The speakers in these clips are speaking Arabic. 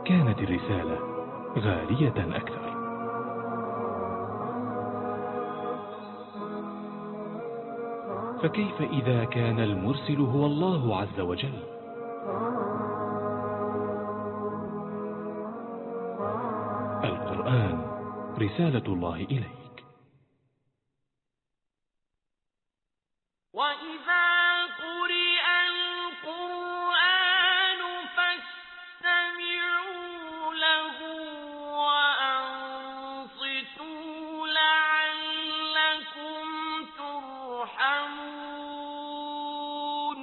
كانت الرسالة غالية أكثر. فكيف إذا كان المرسل هو الله عز وجل؟ القرآن رسالة الله إليك. وإذا قرئ القرآن فاستمعوا له وأنصتوا لعلكم ترحمون.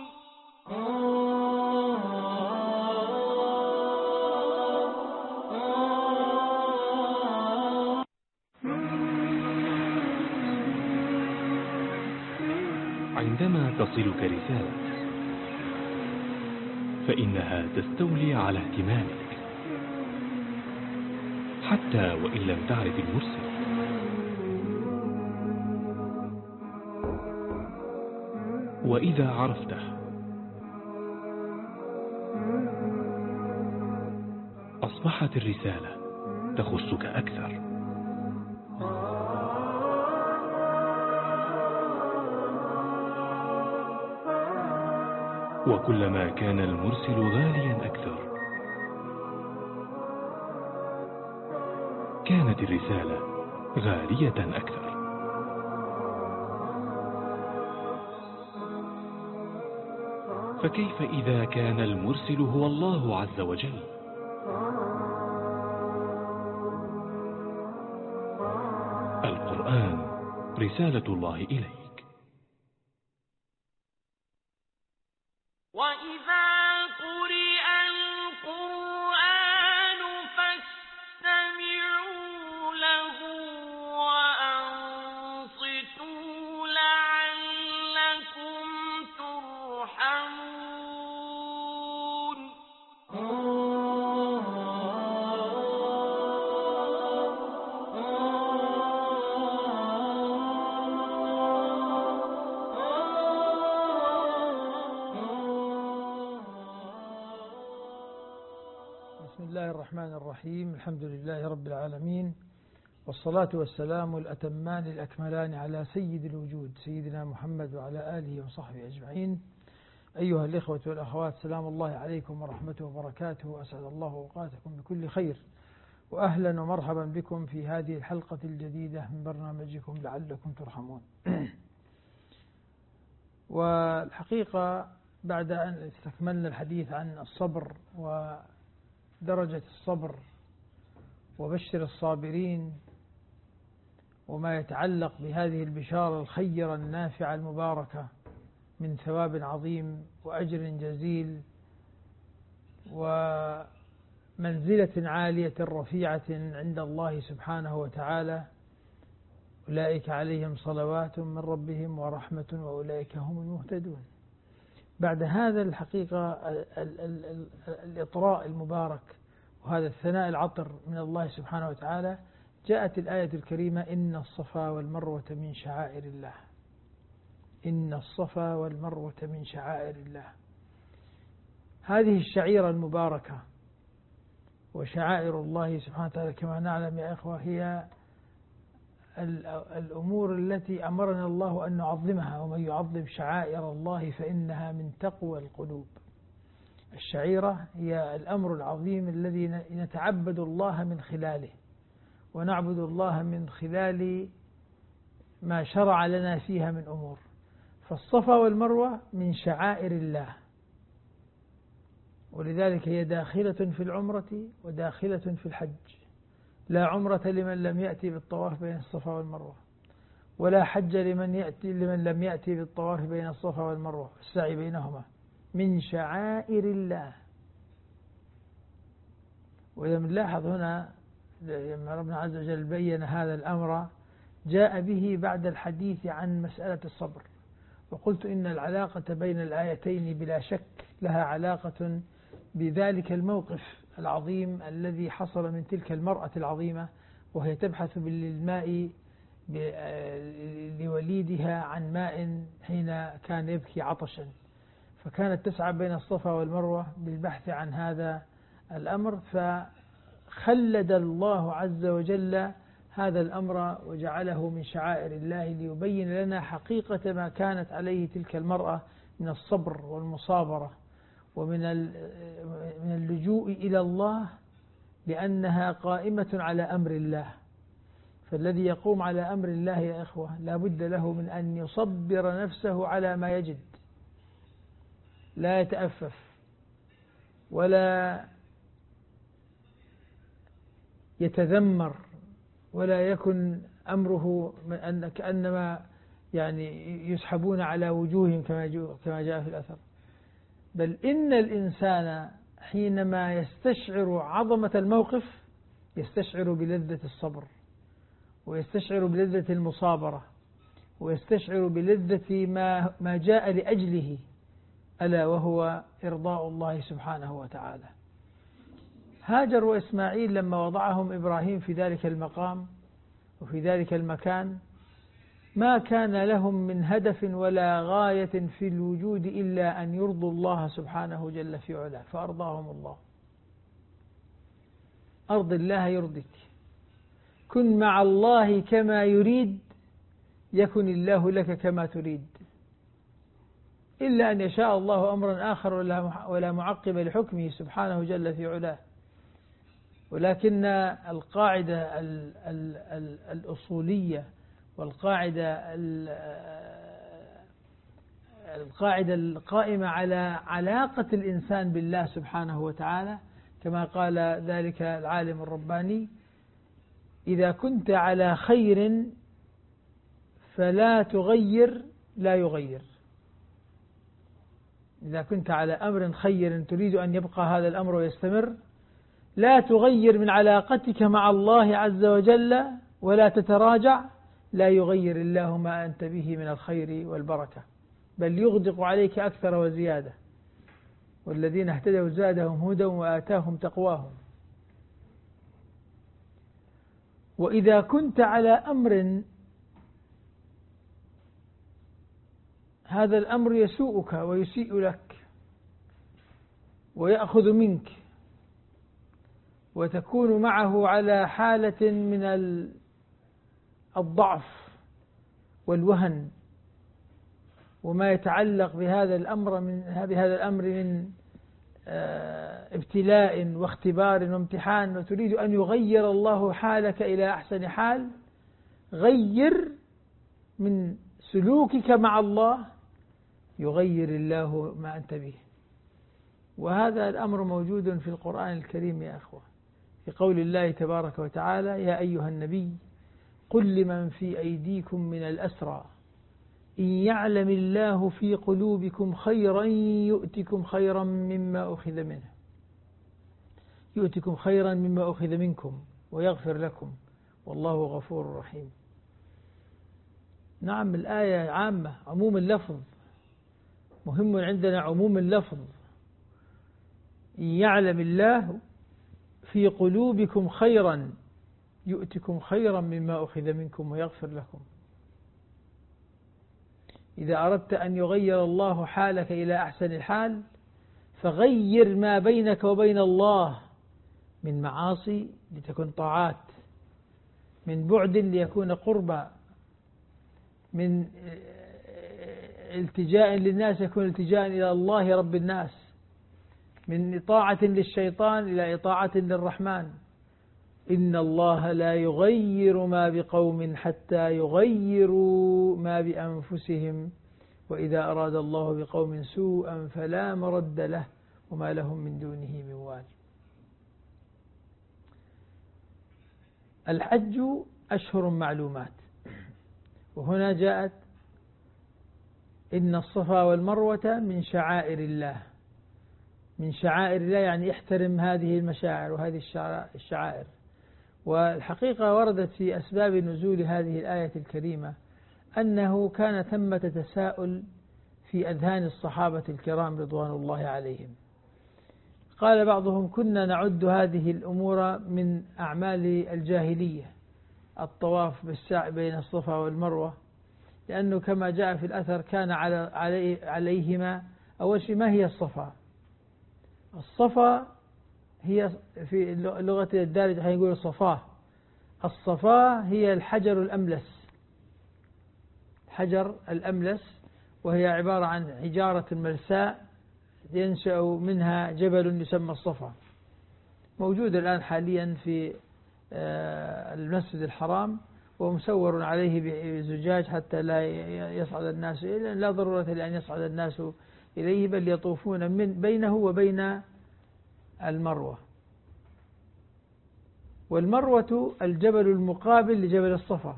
عندما تصلك رسالة فإنها تستولي على اهتمامك حتى وإن لم تعرف المرسل. وإذا عرفته أصبحت الرسالة تخصك أكثر. وكلما كان المرسل غاليا أكثر كانت الرسالة غالية أكثر. فكيف إذا كان المرسل هو الله عز وجل؟ القرآن رسالة الله إليك. وإذا قرئ القرآن فاستمعوا له وأنصتوا لعلكم ترحمون. بسم الله الرحمن الرحيم. الحمد لله رب العالمين، والصلاة والسلام الأتمان الأكملان على سيد الوجود سيدنا محمد وعلى آله وصحبه أجمعين. أيها الإخوة والأخوات، سلام الله عليكم ورحمته وبركاته، أسعد الله أوقاتكم بكل خير، وأهلا ومرحبا بكم في هذه الحلقة الجديدة من برنامجكم لعلكم ترحمون. والحقيقة بعد أن استكملنا الحديث عن الصبر ودرجة الصبر وبشر الصابرين وما يتعلق بهذه البشارة الخيرة النافعة المباركة من ثواب عظيم وأجر جزيل ومنزلة عالية رفيعة عند الله سبحانه وتعالى، أولئك عليهم صلوات من ربهم ورحمة وأولئك هم المهتدون. بعد هذا الحقيقة الإطراء المبارك وهذا الثناء العطر من الله سبحانه وتعالى، جاءت الآية الكريمة: إن الصفا والمروة من شعائر الله. إن الصفا والمروة من شعائر الله. هذه الشعيرة المباركة وشعائر الله سبحانه وتعالى كما نعلم يا إخوة هي الأمور التي أمرنا الله أن نعظمها، ومن يعظم شعائر الله فإنها من تقوى القلوب. الشعيرة هي الأمر العظيم الذي نتعبد الله من خلاله ونعبد الله من خلال ما شرع لنا فيها من أمور. فالصفا والمروة من شعائر الله، ولذلك هي داخلة في العمرة وداخلة في الحج. لا عمرة لمن لم يأتي بالطواف بين الصفا والمروة، ولا حج لمن لم يأتي بالطواف بين الصفا والمروة والسعي بينهما. من شعائر الله. وإذا نلاحظ هنا لما ربنا عز وجل بين هذا الأمر جاء به بعد الحديث عن مسألة الصبر. وقلت إن العلاقة بين الآيتين بلا شك لها علاقة بذلك الموقف العظيم الذي حصل من تلك المرأة العظيمة وهي تبحث بالماء لوليدها عن ماء حين كان يبكي عطشا، فكانت تسعى بين الصفا والمروة بالبحث عن هذا الأمر، فخلد الله عز وجل هذا الأمر وجعله من شعائر الله ليبين لنا حقيقة ما كانت عليه تلك المرأة من الصبر والمصابرة ومن اللجوء إلى الله، لأنها قائمة على أمر الله. فالذي يقوم على أمر الله يا إخوة لا بد له من أن يصبر نفسه على ما يجد، لا يتأفف ولا يتذمر ولا يكن أمره كأنما يعني يسحبون على وجوههم كما جاء في الأثر. بل إن الإنسان حينما يستشعر عظمة الموقف يستشعر بلذة الصبر، ويستشعر بلذة المصابرة، ويستشعر بلذة ما جاء لأجله، ألا وهو إرضاء الله سبحانه وتعالى. هاجر وإسماعيل لما وضعهم إبراهيم في ذلك المقام وفي ذلك المكان ما كان لهم من هدف ولا غاية في الوجود إلا أن يرضوا الله سبحانه جل في علاه، فأرضاهم الله. أرض الله يرضك، كن مع الله كما يريد يكن الله لك كما تريد، إلا أن يشاء الله أمرا آخر ولا معقب لحكمه سبحانه جل في علاه. ولكن القاعدة الأصولية والقاعدة القائمة على علاقة الإنسان بالله سبحانه وتعالى كما قال ذلك العالم الرباني: إذا كنت على خير فلا تغير لا يغير. إذا كنت على أمر خير تريد أن يبقى هذا الأمر ويستمر لا تغير من علاقتك مع الله عز وجل ولا تتراجع، لا يغير الله ما أنت به من الخير والبركة، بل يغدق عليك أكثر وزيادة. والذين اهتدوا زادهم هدى وآتاهم تقواهم. وإذا كنت على أمر هذا الأمر يسوءك ويسيء لك ويأخذ منك وتكون معه على حالة من الضعف والوهن وما يتعلق بهذا الأمر من ابتلاء واختبار وامتحان، وتريد أن يغير الله حالك إلى أحسن حال، غير من سلوكك مع الله يغير الله ما أنت به. وهذا الأمر موجود في القرآن الكريم يا أخوة، في قول الله تبارك وتعالى: يا أيها النبي قل لمن في أيديكم من الأسرى إن يعلم الله في قلوبكم خيرا يؤتكم خيرا مما أخذ منكم ويغفر لكم والله غفور رحيم. نعم، الآية عامة، عموم اللفظ مهم عندنا، عموم اللفظ. إن يعلم الله في قلوبكم خيرا يؤتكم خيرا مما أخذ منكم ويغفر لكم. إذا أردت أن يغير الله حالك إلى أحسن الحال فغير ما بينك وبين الله من معاصي لتكن طاعات، من بعد ليكون قربا، من التجاء للناس يكون التجاء إلى الله رب الناس، من إطاعة للشيطان إلى إطاعة للرحمن. إن الله لا يغير ما بقوم حتى يغيروا ما بأنفسهم وإذا أراد الله بقوم سوءا فلا مرد له وما لهم من دونه من وال. الحج أشهر معلومات، وهنا جاءت إن الصفا والمروة من شعائر الله. من شعائر الله يعني احترم هذه المشاعر وهذه الشعائر. والحقيقة وردت في أسباب نزول هذه الآية الكريمة أنه كان ثمة تساؤل في أذهان الصحابة الكرام رضوان الله عليهم. قال بعضهم: كنا نعد هذه الأمور من أعمال الجاهلية، الطواف بالسعي بين الصفا والمروة، لأنه كما جاء في الأثر كان عليهما. أول شيء، ما هي الصفا؟ الصفا هي في اللغة الدارجة يقول صفاه. الصفاه هي الحجر الأملس، حجر الأملس، وهي عبارة عن حجارة ملساء ينشأ منها جبل يسمى الصفا، موجود الآن حاليا في المسجد الحرام، ومسور عليه بزجاج حتى لا يصعد الناس إليه، لا ضرورة لأن يصعد الناس إليه، بل يطوفون من بينه وبين المروة. والمروة الجبل المقابل لجبل الصفا،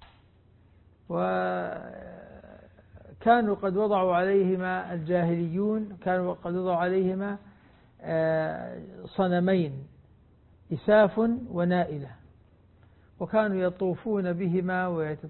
وكانوا قد وضعوا عليهما الجاهليون، كانوا قد وضعوا عليهما صنمين، إساف ونائلة، وكانوا يطوفون بهما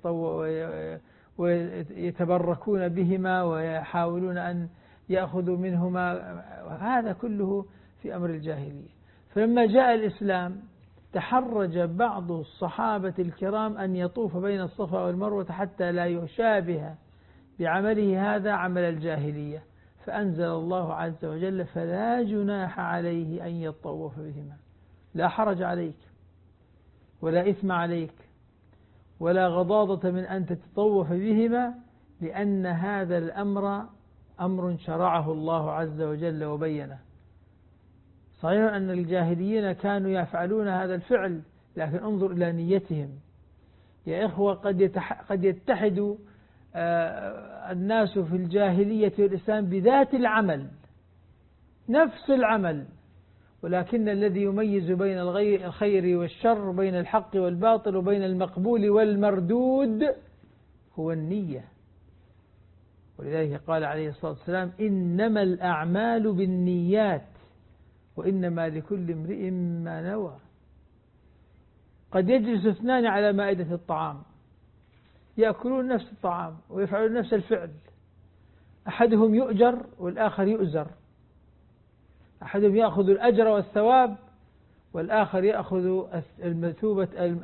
ويتبركون بهما ويحاولون أن يأخذوا منهما، هذا كله في أمر الجاهلية. فلما جاء الإسلام تحرج بعض الصحابة الكرام أن يطوف بين الصفا والمروة حتى لا يشابه بعمله هذا عمل الجاهلية، فأنزل الله عز وجل: فلا جناح عليه أن يطوف بهما، لا حرج عليك ولا إثم عليك ولا غضاضة من أن تتطوف بهما، لأن هذا الأمر أمر شرعه الله عز وجل وبينه. صحيح أن الجاهليين كانوا يفعلون هذا الفعل، لكن انظر إلى نيتهم يا إخوة. قد يتحد الناس في الجاهلية والإسلام بذات العمل، نفس العمل، ولكن الذي يميز بين الخير والشر، بين الحق والباطل، وبين المقبول والمردود هو النية. ولذلك قال عليه الصلاة والسلام: إنما الأعمال بالنيات وإنما لكل امرئ ما نوى. قد يجلس اثنان على مائدة الطعام يأكلون نفس الطعام ويفعلون نفس الفعل، أحدهم يؤجر والآخر يؤزر، أحدهم يأخذ الأجر والثواب والآخر يأخذ المثوبة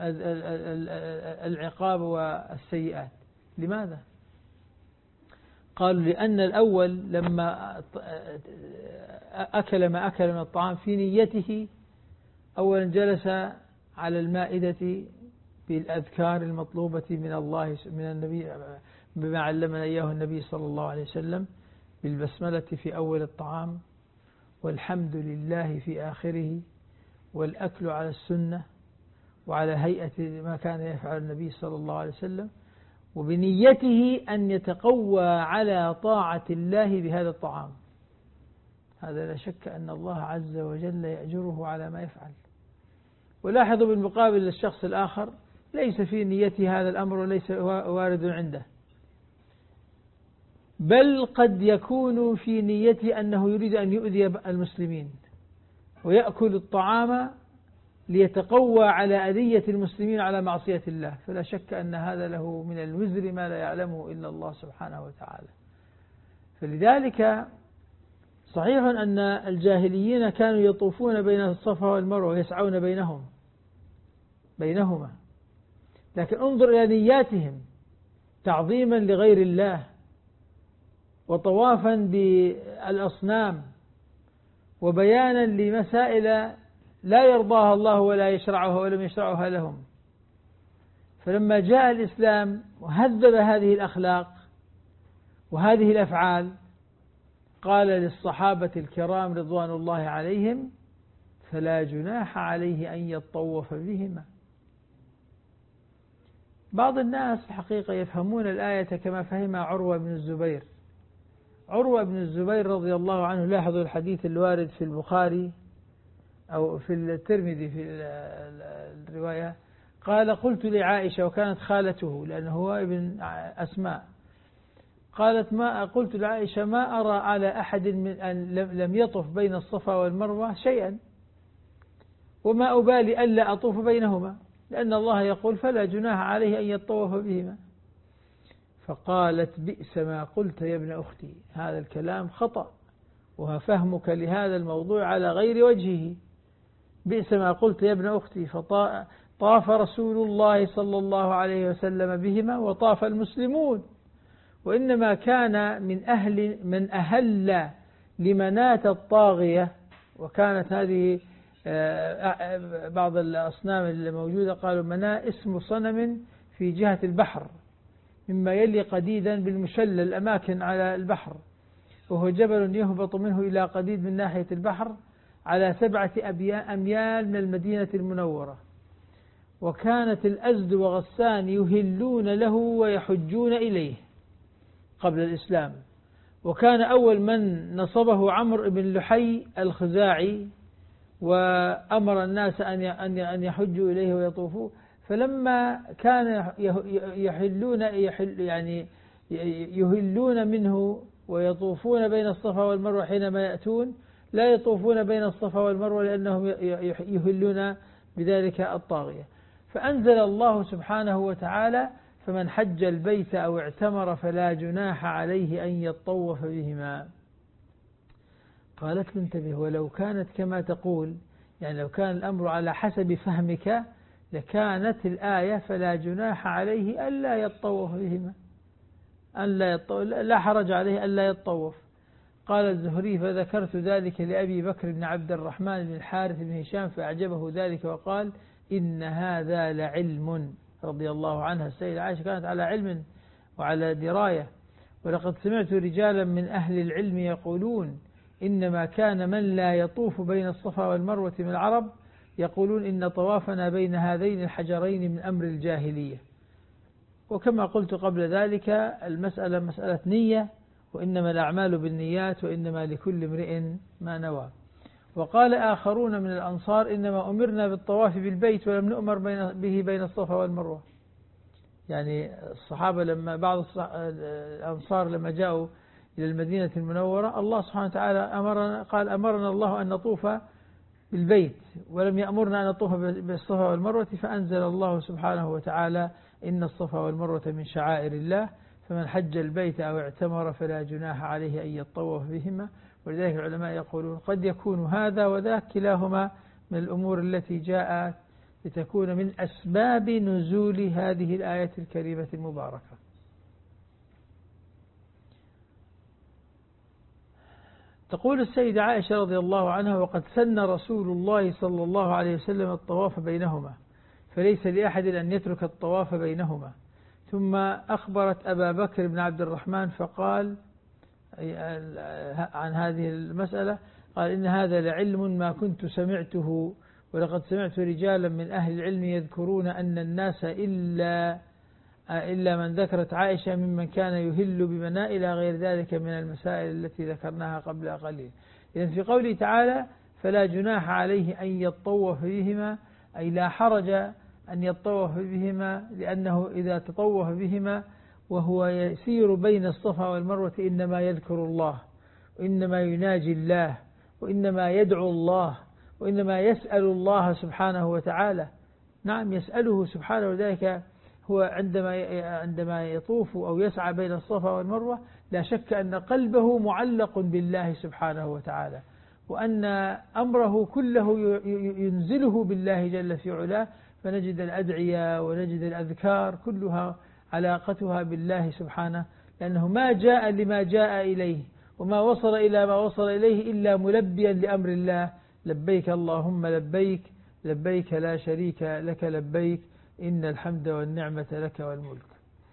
العقاب والسيئات. لماذا؟ قالوا: لأن الأول لما أكل ما أكل من الطعام في نيته، أولا جلس على المائدة بالأذكار المطلوبة من الله، من النبي، بما علمنا إياه النبي صلى الله عليه وسلم، بالبسملة في أول الطعام، والحمد لله في آخره، والأكل على السنة وعلى هيئة ما كان يفعل النبي صلى الله عليه وسلم، وبنيته أن يتقوى على طاعة الله بهذا الطعام. هذا لا شك أن الله عز وجل يأجره على ما يفعل. ولاحظوا بالمقابل للشخص الآخر ليس في نيته هذا الأمر وليس وارد عنده، بل قد يكون في نيته أنه يريد أن يؤذي المسلمين ويأكل الطعام ليتقوى على أذية المسلمين على معصية الله، فلا شك أن هذا له من الوزر ما لا يعلمه إلا الله سبحانه وتعالى. فلذلك صحيح أن الجاهليين كانوا يطوفون بين الصفا والمروة ويسعون بينهما، لكن انظر إلى نياتهم تعظيما لغير الله وطوافا بالأصنام وبيانا لمسائل لا يرضاها الله ولا يشرعها ولم يشرعها لهم. فلما جاء الإسلام وهذب هذه الأخلاق وهذه الأفعال، قال للصحابة الكرام رضوان الله عليهم: فلا جناح عليه أن يطوف بهما. بعض الناس الحقيقة يفهمون الآية كما فهمها عروة بن الزبير. عروة بن الزبير رضي الله عنه، لاحظوا الحديث الوارد في البخاري أو في الترمذي في الرواية، قال: قلت لعائشة، وكانت خالته لأنه هو ابن أسماء، قالت: ما قلت لعائشة: ما أرى على أحد من أن لم يطف بين الصفا والمروة شيئا، وما أبالي ألا أطوف بينهما، لأن الله يقول: فلا جناح عليه أن يطوف بهما. فقالت: بئس ما قلت يا ابن أختي، هذا الكلام خطأ، وفهمك لهذا الموضوع على غير وجهه. بئس ما قلت يا ابن أختي. فطاف رسول الله صلى الله عليه وسلم بهما وطاف المسلمون، وإنما كان من أهل لمناة الطاغية، وكانت هذه بعض الأصنام الموجودة قالوا مناة اسم صنم في جهة البحر مما يلي قديدا بالمشلل الأماكن على البحر، وهو جبل يهبط منه إلى قديد من ناحية البحر على 7 أميال من المدينة المنورة. وكانت الأزد وغسان يهلون له ويحجون إليه قبل الإسلام، وكان أول من نصبه عمرو بن لحي الخزاعي وأمر الناس أن يحجوا إليه ويطوفوا. فلما كان يهلون منه ويطوفون بين الصفا والمروة، حينما يأتون لا يطوفون بين الصفا والمروة لأنهم يهلون بذلك الطاغية. فأنزل الله سبحانه وتعالى: فمن حج البيت أو اعتمر فلا جناح عليه أن يطوف بهما. قالت له: انتبه، ولو كانت كما تقول، يعني لو كان الأمر على حسب فهمك لكانت الآية فلا جناح عليه ألا يطوف بهما، لا حرج عليه ألا يطوف. قال الزهري: فذكرت ذلك لأبي بكر بن عبد الرحمن بن الحارث بن هشام فأعجبه ذلك وقال: إن هذا لعلم. رضي الله عنها السيدة عائشة كانت على علم وعلى دراية. ولقد سمعت رجالا من أهل العلم يقولون إنما كان من لا يطوف بين الصفا والمروة من العرب يقولون إن طوافنا بين هذين الحجرين من أمر الجاهلية. وكما قلت قبل ذلك المسألة مسألة نية، وإنما الأعمال بالنيات وإنما لكل امرئ ما نوى. وقال آخرون من الأنصار: إنما أمرنا بالطواف بالبيت ولم نؤمر به بين الصفا والمروة. يعني الصحابة لما بعض الأنصار لما جاءوا إلى المدينة المنورة، الله سبحانه وتعالى أمرنا الله أن نطوف بالبيت ولم يأمرنا أن نطوف بالصفا والمروة، فأنزل الله سبحانه وتعالى: إن الصفا والمروة من شعائر الله فمن حج البيت أو اعتمر فلا جناح عليه أن يطوف بهما. ولذلك العلماء يقولون قد يكون هذا وذاك كلاهما من الأمور التي جاءت لتكون من أسباب نزول هذه الآية الكريمة المباركة. تقول السيدة عائشة رضي الله عنها: وقد سن رسول الله صلى الله عليه وسلم الطواف بينهما، فليس لأحد أن يترك الطواف بينهما. ثم أخبرت أبا بكر بن عبد الرحمن فقال عن هذه المسألة، قال: إن هذا لعلم ما كنت سمعته، ولقد سمعت رجالا من أهل العلم يذكرون أن الناس إلا من ذكرت عائشة ممن كان يهل بمناء إلى غير ذلك من المسائل التي ذكرناها قبل قليل. إذن في قوله تعالى: فلا جناح عليه أن يطوف بهما، أي لا حرج أن يطوف بهما، لأنه إذا تطوف بهما وهو يسير بين الصفا والمروة إنما يذكر الله، وإنما يناجي الله، وإنما يدعو الله، وإنما يسأل الله سبحانه وتعالى. نعم، يسأله سبحانه. وذلك هو عندما يطوف أو يسعى بين الصفا والمروة لا شك أن قلبه معلق بالله سبحانه وتعالى، وأن أمره كله ينزله بالله جل في علاه. فنجد الأدعية ونجد الأذكار كلها علاقتها بالله سبحانه، لأنه ما جاء لما جاء إليه وما وصل إلى ما وصل إليه إلا ملبيا لأمر الله: لبيك اللهم لبيك، لبيك لا شريك لك لبيك، إن الحمد والنعمة لك والملك.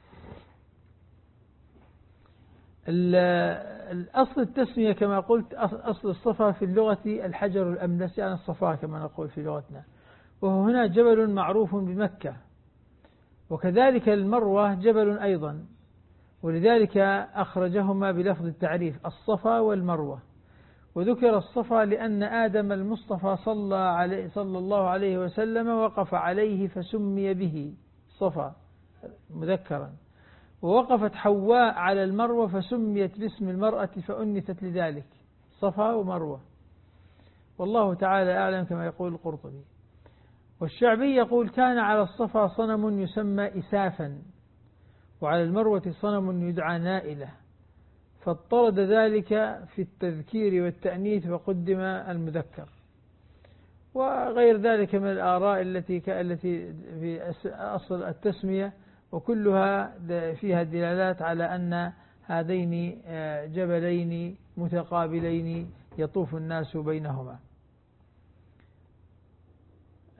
الأصل التسمية كما قلت، أصل الصفا في اللغة الحجر الأملس، يعني الصفا كما نقول في لغتنا، وهو هنا جبل معروف بمكة، وكذلك المروة جبل أيضا، ولذلك أخرجهما بلفظ التعريف: الصفا والمروة. وذكر الصفا لأن آدم المصطفى صلى الله عليه وسلم وقف عليه فسمي به صفا مذكرا، ووقفت حواء على المروة فسميت باسم المرأة فأنثت لذلك، صفا ومروة. والله تعالى أعلم كما يقول القرطبي. والشعبي يقول: كان على الصفا صنم يسمى إسافا، وعلى المروة صنم يدعى نائلة، فاضطرد ذلك في التذكير والتأنيث وقدم المذكر. وغير ذلك من الآراء التي في أصل التسمية، وكلها فيها دلالات على أن هذين جبلين متقابلين يطوف الناس بينهما.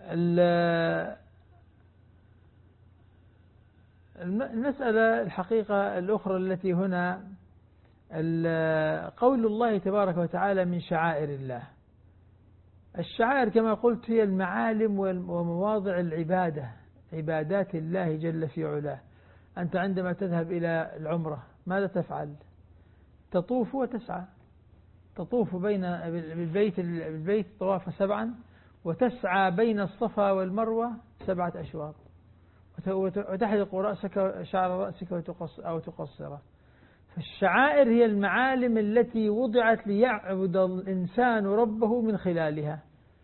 المسألة الحقيقة الأخرى التي هنا قول الله تبارك وتعالى من شعائر الله. الشعائر كما قلت هي المعالم ومواضع العبادة، عبادات الله جل في علاه. أنت عندما تذهب إلى العمرة ماذا تفعل؟ تطوف وتسعى، تطوف بين البيت طواف 7 وتسعى بين الصفا والمروة 7 أشواط، وتحلق رأسك شعر رأسك أو تقصره. فالشعائر هي المعالم التي وضعت ليعبد الإنسان ربه من خلالها،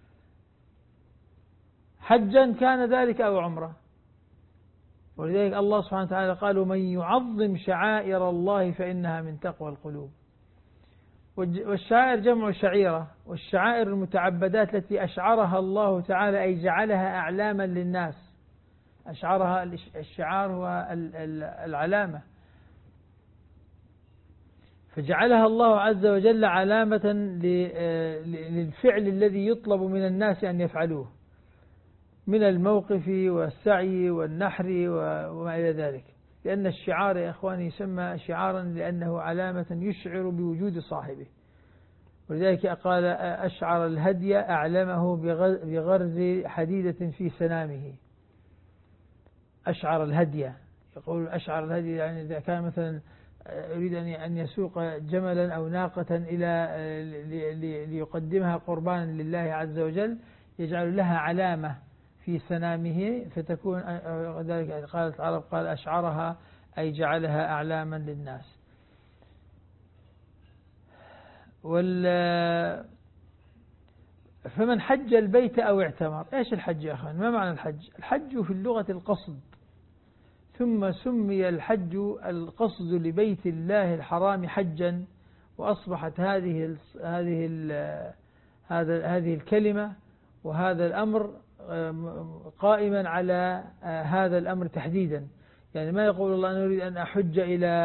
حجا كان ذلك أو عمره. ولذلك الله سبحانه وتعالى قال ومن يعظم شعائر الله فإنها من تقوى القلوب. والشعائر جمع شعيرة، والشعائر المتعبدات التي أشعرها الله تعالى أي جعلها أعلاما للناس. أشعرها، الشعار هو العلامة، فجعلها الله عز وجل علامة للفعل الذي يطلب من الناس أن يفعلوه من الموقف والسعي والنحر وما إلى ذلك. لأن الشعار يا إخواني يسمى شعارا لأنه علامة يشعر بوجود صاحبه. ولذلك قال أشعر الهدي أعلمه بغرز حديدة في سنامه. أشعر الهدي، يقول أشعر الهدي يعني إذا كان مثلا يريد أن يسوق جملا أو ناقة ليقدمها قربانا لله عز وجل، يجعل لها علامة في سنامه فتكون ذلك. قالت العرب قال أشعرها أي جعلها أعلاما للناس. فمن حج البيت أو اعتمر. إيش الحج يا أخوان؟ ما معنى الحج؟ الحج في اللغة القصد، ثم سمي الحج القصد لبيت الله الحرام حجا، وأصبحت هذه الكلمة وهذا الأمر قائما على هذا الأمر تحديدا. يعني ما يقول الله أنا أريد أن أحج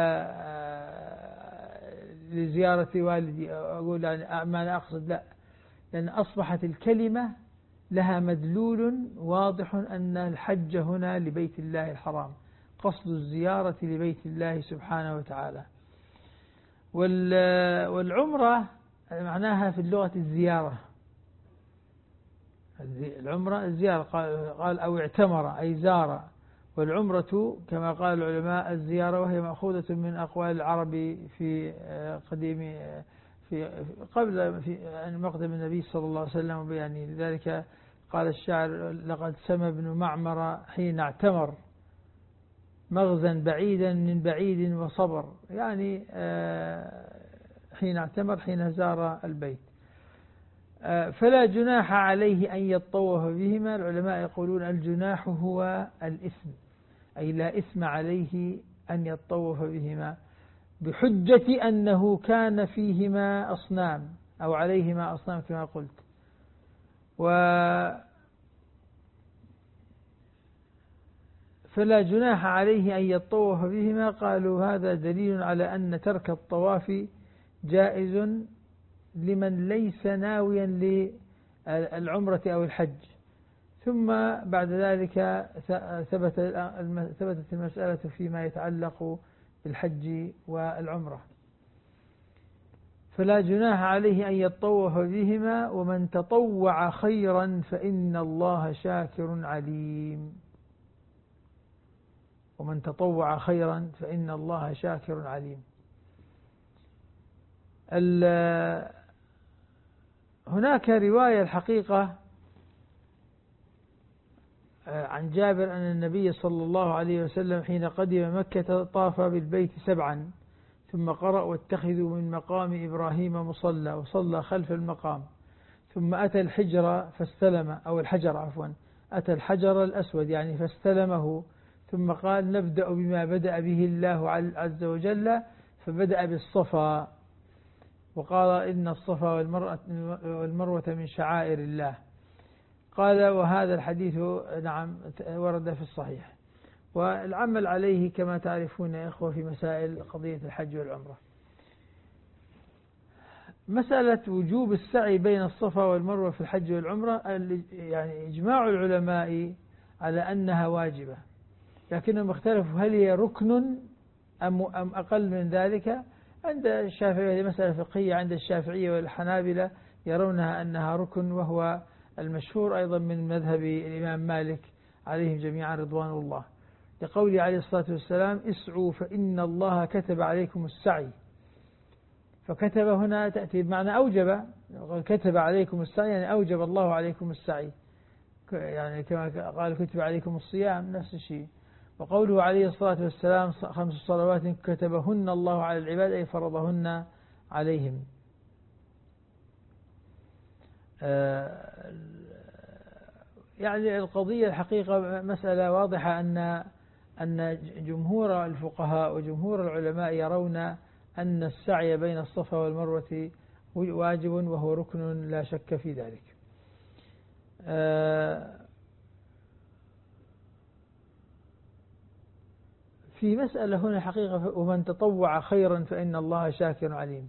لزيارة والدي، أقول يعني ما أنا أقصد، لا، لأن أصبحت الكلمة لها مدلول واضح أن الحج هنا لبيت الله الحرام، قصد الزيارة لبيت الله سبحانه وتعالى. والعمرة معناها في اللغة الزيارة، العمرة الزيارة، قال أو اعتمر أي زار. والعمرة كما قال العلماء الزيارة، وهي مأخوذة من أقوال العرب في قديم قبل مقدم النبي صلى الله عليه وسلم. يعني لذلك قال الشاعر لقد سمى ابن معمر حين اعتمر مغزا بعيدا من بعيد وصبر، يعني حين اعتمر حين زار البيت. فلا جناح عليه أن يطوف بهما. العلماء يقولون الجناح هو الإثم، أي لا إثم عليه أن يطوف بهما، بحجة أنه كان فيهما أصنام أو عليهما أصنام كما قلت. فلا جناح عليه أن يطوف بهما. قالوا هذا دليل على أن ترك الطواف جائز لمن ليس ناويا للعمرة أو الحج. ثم بعد ذلك ثبتت المسألة فيما يتعلق بالحج والعمرة. فلا جناح عليه أن يطوف بهما، ومن تطوع خيرا فإن الله شاكر عليم. ومن تطوع خيرا فإن الله شاكر عليم. هناك رواية الحقيقة عن جابر أن النبي صلى الله عليه وسلم حين قدم مكة طاف بالبيت 7، ثم قرأ واتخذوا من مقام إبراهيم مصلى، وصلى خلف المقام، ثم أتى الحجر فاستلم، أو الحجر عفوا، أتى الحجر الأسود يعني فاستلمه، ثم قال نبدأ بما بدأ به الله عز وجل، فبدأ بالصفا، وقال إن الصفا والمروة من شعائر الله. قال وهذا الحديث نعم ورد في الصحيح، والعمل عليه كما تعرفون يا إخوة في مسائل قضية الحج والعمرة. مسألة وجوب السعي بين الصفا والمروة في الحج والعمرة يعني إجماع العلماء على أنها واجبة، لكنهم اختلفوا هل هي ركن أم أقل من ذلك. عند الشافعية مسألة فقهية، عند الشافعية والحنابلة يرونها أنها ركن، وهو المشهور أيضا من مذهب الإمام مالك عليهم جميعا رضوان الله، لقوله عليه الصلاة والسلام اسعوا فإن الله كتب عليكم السعي. فكتب هنا تأتي بمعنى أوجب، كتب عليكم السعي يعني أوجب الله عليكم السعي، يعني كما قال كتب عليكم الصيام نفس الشيء. وقوله عليه الصلاة والسلام 5 صلوات كتبهن الله على العباد أي فرضهن عليهم. يعني القضية الحقيقة مسألة واضحة أن جمهور الفقهاء وجمهور العلماء يرون أن السعي بين الصفا والمروة واجب وهو ركن لا شك في ذلك. في مسألة هنا حقيقة، ومن تطوع خيرا فإن الله شاكر عليم.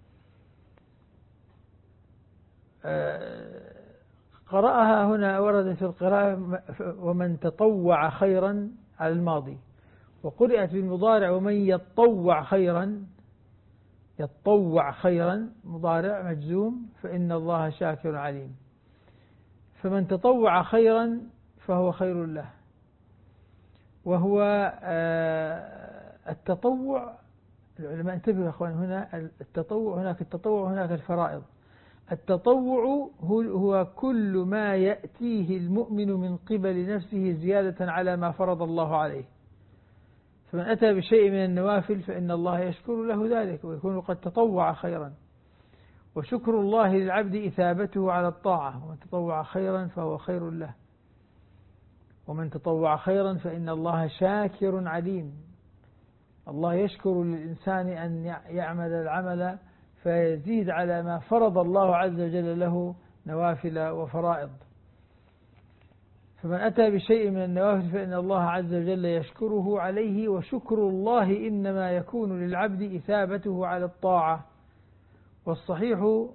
قرأها هنا وردت في القراءة ومن تطوع خيرا على الماضي، وقرأت بالمضارع ومن يتطوع خيرا، يتطوع خيرا مضارع مجزوم فإن الله شاكر عليم. فمن تطوع خيرا فهو خير له، وهو التطوع. العلماء انتبهوا يا أخوان، هنا التطوع هناك التطوع هناك الفرائض. التطوع هو كل ما يأتيه المؤمن من قبل نفسه زيادة على ما فرض الله عليه. فمن أتى بشيء من النوافل فإن الله يشكر له ذلك ويكون قد تطوع خيرا. وشكر الله للعبد إثابته على الطاعة، ومن تطوع خيرا فهو خير له، ومن تطوع خيرا فإن الله شاكر عليم. الله يشكر للإنسان أن يعمل العمل فيزيد على ما فرض الله عز وجل له نوافل وفرائض. فمن أتى بشيء من النوافل فإن الله عز وجل يشكره عليه، وشكر الله إنما يكون للعبد إثابته على الطاعة. والصحيح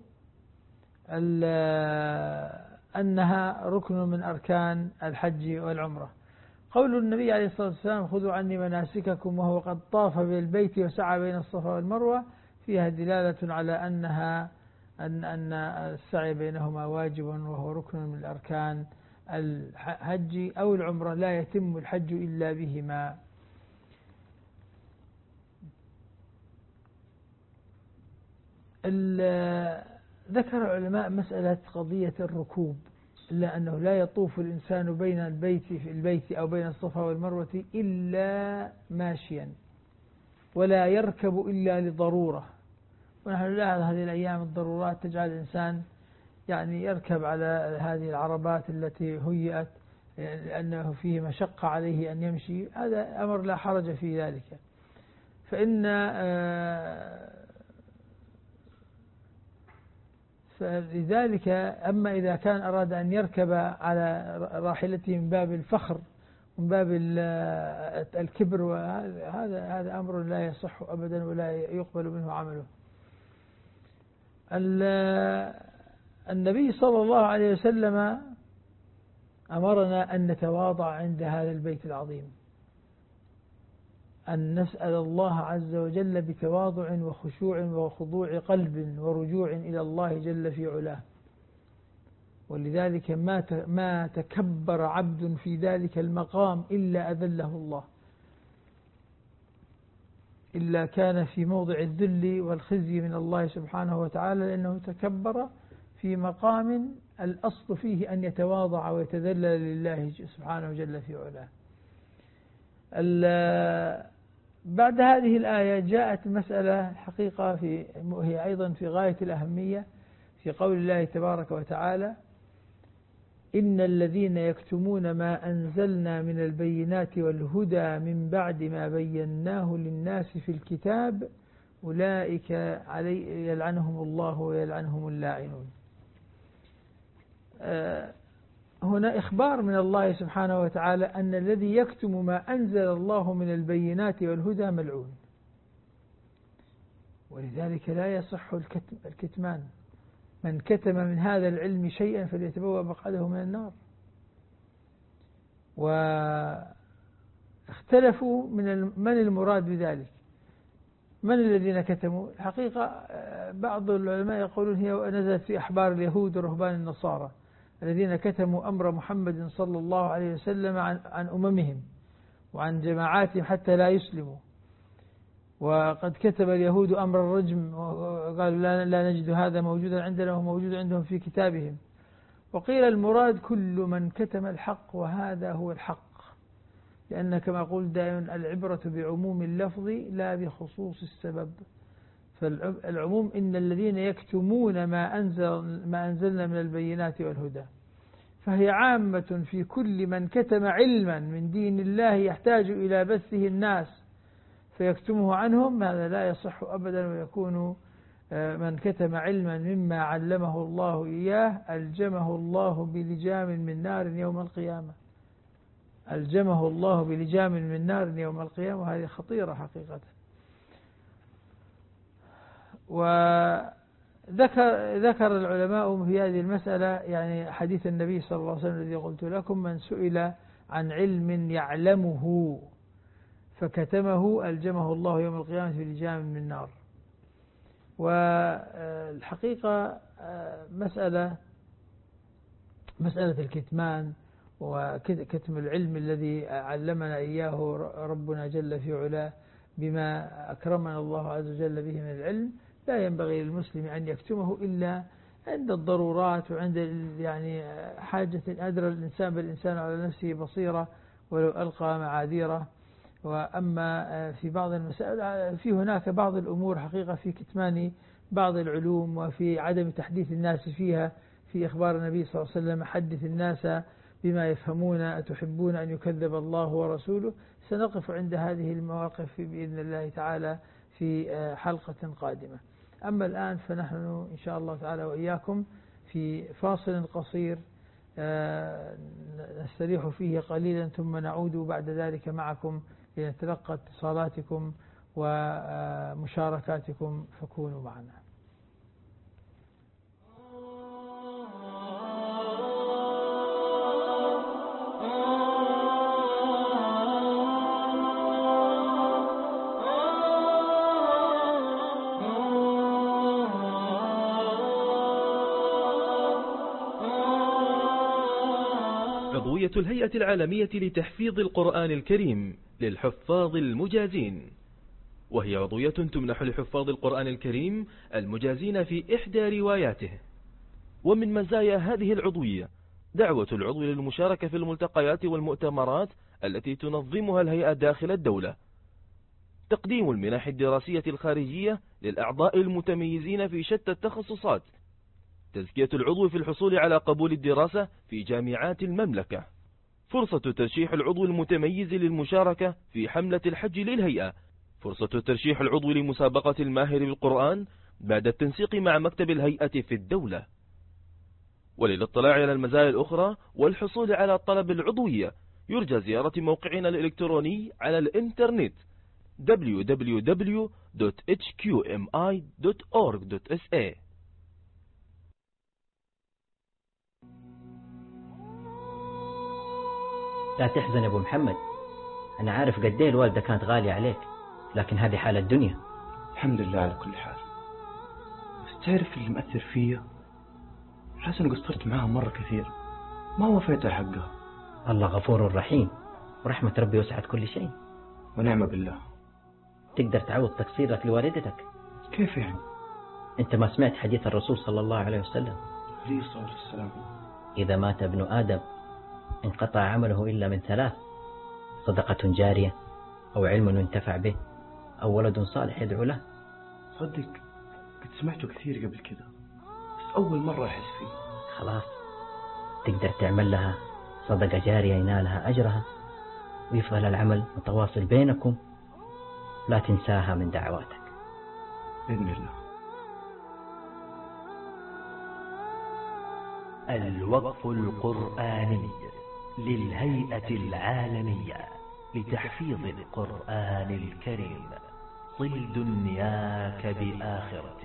أنها ركن من أركان الحج والعمرة. قول النبي عليه الصلاة والسلام خذوا عني مناسككم وهو قد طاف بالبيت وسعى بين الصفا والمروة فيها دلالة على أن السعي بينهما واجب وهو ركن من أركان الحج أو العمرة، لا يتم الحج إلا بهما. ذكر العلماء مسألة قضية الركوب، إلا أنه لا يطوف الإنسان بين البيت أو بين الصفا والمروة إلا ماشيا، ولا يركب إلا لضرورة. ونحن نلاحظ هذه الأيام الضرورات تجعل الإنسان يعني يركب على هذه العربات التي هيئت لأنه فيه مشقة عليه أن يمشي، هذا أمر لا حرج في ذلك. فلذلك أما إذا كان أراد أن يركب على راحلته من باب الفخر من باب الكبر، وهذا أمر لا يصح أبدا ولا يقبل منه عمله. النبي صلى الله عليه وسلم أمرنا أن نتواضع عند هذا البيت العظيم، أن نسأل الله عز وجل بتواضع وخشوع وخضوع قلب ورجوع إلى الله جل في علاه. ولذلك ما تكبر عبد في ذلك المقام إلا أذله الله، إلا كان في موضع الذل والخزي من الله سبحانه وتعالى، لأنه تكبر في مقام الأصل فيه أن يتواضع ويتذلل لله سبحانه جل في علاه. بعد هذه الآية جاءت مسألة حقيقة هي أيضا في غاية الأهمية، في قول الله تبارك وتعالى إن الذين يكتمون ما أنزلنا من البينات والهدى من بعد ما بيناه للناس في الكتاب أولئك يلعنهم الله ويلعنهم اللاعنون. هنا إخبار من الله سبحانه وتعالى أن الذي يكتم ما أنزل الله من البينات والهدى ملعون. ولذلك لا يصح الكتمان. من كتم من هذا العلم شيئا فليتبوأ مقعده من النار. واختلفوا من المراد بذلك، من الذين كتموا. الحقيقة بعض العلماء يقولون هي نزلت في أحبار اليهود ورهبان النصارى الذين كتموا أمر محمد صلى الله عليه وسلم عن أممهم وعن جماعاتهم حتى لا يسلموا. وقد كتب اليهود أمر الرجم وقالوا لا نجد هذا موجودا عندنا وهو موجود عندهم في كتابهم. وقيل المراد كل من كتم الحق، وهذا هو الحق، لأن كما قلت دائما العبرة بعموم اللفظ لا بخصوص السبب. فالعموم إن الذين يكتمون ما أنزلنا من البينات والهدى، فهي عامة في كل من كتم علما من دين الله يحتاج إلى بثه الناس فيكتمه عنهم. هذا لا يصح أبدا، ويكون من كتم علما مما علمه الله إياه ألجمه الله بلجام من نار يوم القيامة. ألجمه الله بلجام من نار يوم القيامة، وهذه خطيرة حقيقة. وذكر العلماء في هذه المسألة يعني حديث النبي صلى الله عليه وسلم الذي قلت لكم: من سئل عن علم يعلمه فكتمه ألجمه الله يوم القيامة بلجام من نار. والحقيقة مسألة الكتمان وكتم العلم الذي علمنا إياه ربنا جل في علاه بما أكرمنا الله عز وجل به من العلم، لا ينبغي للمسلم أن يكتمه إلا عند الضرورات وعند يعني حاجة أدرى الإنسان بالإنسان على نفسه بصيرة ولو ألقى معاذيره. وأما في بعض المسائل في هناك بعض الأمور حقيقة في كتمان بعض العلوم وفي عدم تحديث الناس فيها. في إخبار النبي صلى الله عليه وسلم: حدث الناس بما يفهمون أتحبون أن يكذب الله ورسوله. سنقف عند هذه المواقف بإذن الله تعالى في حلقة قادمة. أما الآن فنحن إن شاء الله تعالى وإياكم في فاصل قصير نستريح فيه قليلا، ثم نعود بعد ذلك معكم لنتلقى اتصالاتكم ومشاركاتكم، فكونوا معنا. عضوية الهيئة العالمية لتحفيظ القرآن الكريم للحفاظ المجازين، وهي عضوية تمنح لحفاظ القرآن الكريم المجازين في إحدى رواياته. ومن مزايا هذه العضوية دعوة العضو للمشاركة في الملتقيات والمؤتمرات التي تنظمها الهيئة داخل الدولة، تقديم المنح الدراسية الخارجية للأعضاء المتميزين في شتى التخصصات، تزكية العضو في الحصول على قبول الدراسة في جامعات المملكة، فرصة ترشيح العضو المتميز للمشاركة في حملة الحج للهيئة، فرصة ترشيح العضو لمسابقة الماهر بالقرآن بعد التنسيق مع مكتب الهيئة في الدولة. وللاطلاع على المزايا الأخرى والحصول على طلب العضوية يرجى زيارة موقعنا الإلكتروني على الإنترنت www.hqmi.org.sa. لا تحزن يا أبو محمد، أنا عارف قد إيه الوالدة كانت غالية عليك، لكن هذه حالة الدنيا. الحمد لله على كل حال. بس تعرف اللي مأثر فيا؟ حسن قصرت معها مرة كثير، ما وفيت حقها. الله غفور رحيم، ورحمة ربي وسعت كل شيء. ونعم بالله. تقدر تعوض تقصيرك لوالدتك. كيف يعني؟ أنت ما سمعت حديث الرسول صلى الله عليه وسلم؟ عليه الصلاة والسلام: إذا مات ابن آدم انقطع عمله إلا من ثلاث: صدقة جارية، أو علم ينتفع به، أو ولد صالح يدعو له. صدق قد سمعته كثير قبل كذا، بس أول مرة أحس فيه. خلاص تقدر تعمل لها صدقة جارية ينالها أجرها، ويفضل العمل متواصل بينكم، لا تنساها من دعواتك بإذن الله. الوقف القرآني للهيئة العالمية لتحفيظ القرآن الكريم. صل دنياك بآخرتك.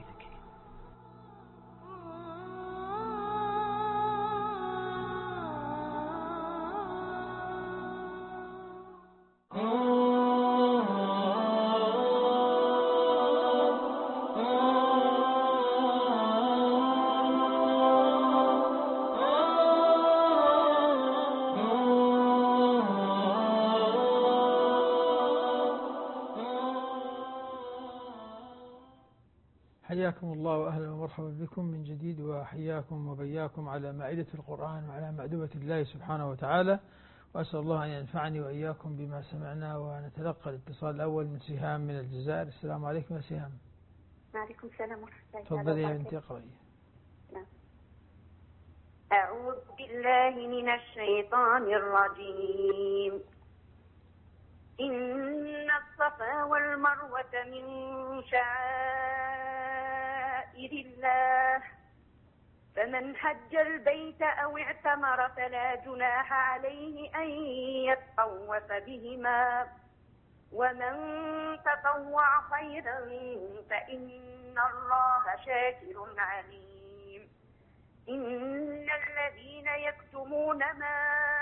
حياكم الله وأهلا ومرحبا بكم من جديد، وحياكم وبياكم على مائدة القرآن وعلى مأدبة الله سبحانه وتعالى، وأسأل الله أن ينفعني وإياكم بما سمعنا. ونتلقى الاتصال الأول من سهام من الجزائر. السلام عليكم يا سهام. وعليكم السلام ورحمة الله. تفضلي يا بنتي اقرأي. أعوذ بالله من الشيطان الرجيم. إن الصفا والمروة من شعائر الله، فمن حج البيت أو اعتمر فلا جناح عليه أن يطوف بهما، ومن تطوع خيرا فإن الله شاكر عليم. إن الذين يكتمون ما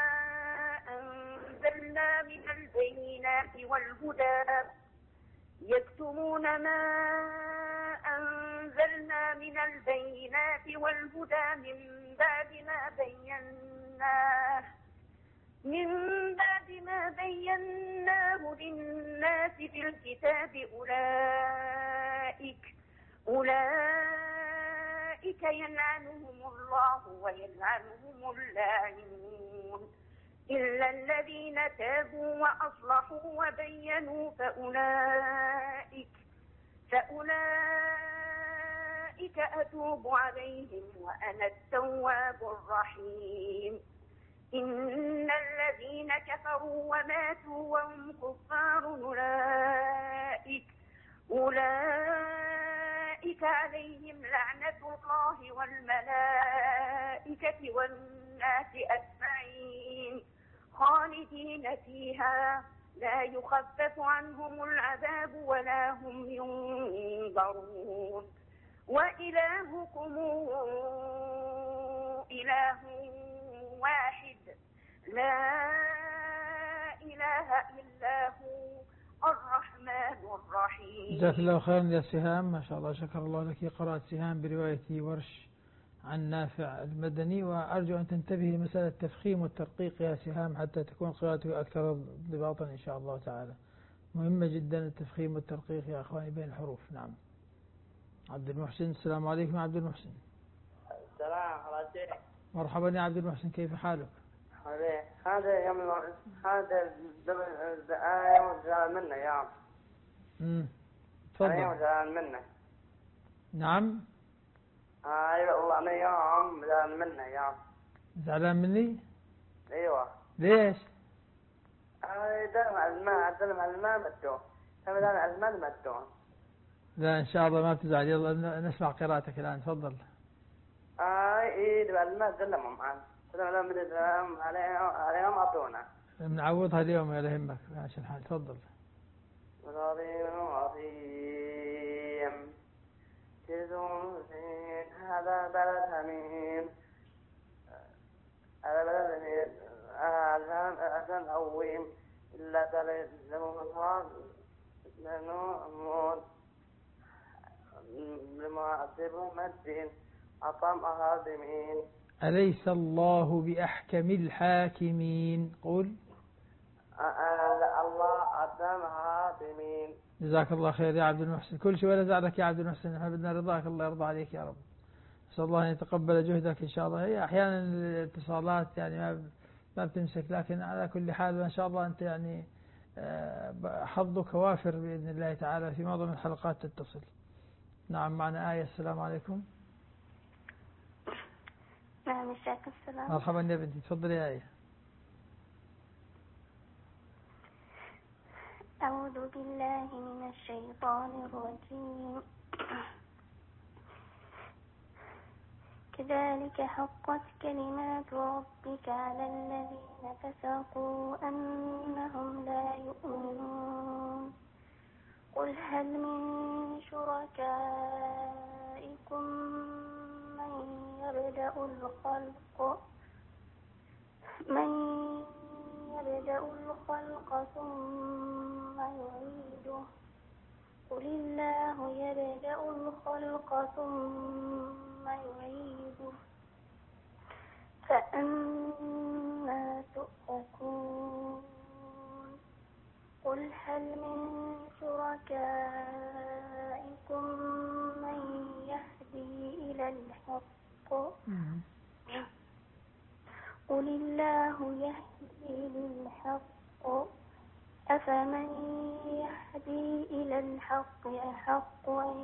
أنزلنا من البينات والهدى من بعد ما بيناه للناس في الكتاب، أولئك يلعنهم الله ويلعنهم اللاعنون، إلا الذين تابوا وأصلحوا وبينوا فأولئك أتوب عليهم وأنا التواب الرحيم. إن الذين كفروا وماتوا وهم كفار أولئك عليهم لعنة الله والملائكة والناس أجمعين خالدين فيها، لا يخفف عنهم العذاب ولا هم ينظرون. وإلهكم إله واحد لا إله إلا هو الرحمن الرحيم. جزاك الله خيرا يا سهام، ما شاء الله، شكر الله لك. قرأت سهام برواية ورش عن نافع المدني، وأرجو أن تنتبهي لمسألة التفخيم والترقيق يا سهام حتى تكون قراءتك أكثر ضباطا إن شاء الله تعالى. مهمة جدا التفخيم والترقيق يا أخواني بين الحروف. نعم. عبد المحسن. السلام عليكم عبد المحسن. السلام عليكم. مرحبا يا عبد المحسن، كيف حالك؟ هذا يوم زعل منه يا عم. تفضل. يوم زعل منه. نعم. ايوه والله انا يوم زعل منه يا عم. زعلان مني؟ ايوه. ليش؟ دلم الماء مدون. الماء مدون. لا إن شاء الله ما بتزعل. يلا نسمع قراءتك الآن، تفضل. إيه الماء دلمهم عليهم أعطونا. بنعوضها اليوم ولا يهمك، ماشي الحال. تفضل. عظيم هذا بلد هميم، هذا بلد هميم أذن أويم إلا بلد لنمون لمعذبهم الدين أطعم أهادمين. أليس الله بأحكم الحاكمين؟ قل الله أطعم أهادمين. جزاك الله خير يا عبد المحسن. كل شيء ولا زعلك يا عبد المحسن، احنا بدنا رضاك، الله يرضى عليك يا رب. نسأل الله أن يتقبل جهدك إن شاء الله. هي أحيانا الاتصالات يعني ما بتمسك، لكن على كل حال ما شاء الله أنت يعني حظك وافر بإذن الله تعالى، في معظم الحلقات تتصل. نعم. معنا آية. السلام عليكم. نعم مساك السلام. مرحبا يا بنتي، تفضلي يا آية. أعوذ بالله من الشيطان الرجيم. كذلك حقت كلمات ربك على الذين فسقوا أنهم لا يؤمنون. قل هل من شركائكم من يبدأ الخلق ثم يعيده قل الله يبدأ الخلق ثم يعيده فأنا تؤفكون قل هل من شركائكم من يهدي إلى الحق قل الله يهدي للحق أفمن يهدي إلى الحق أحق أن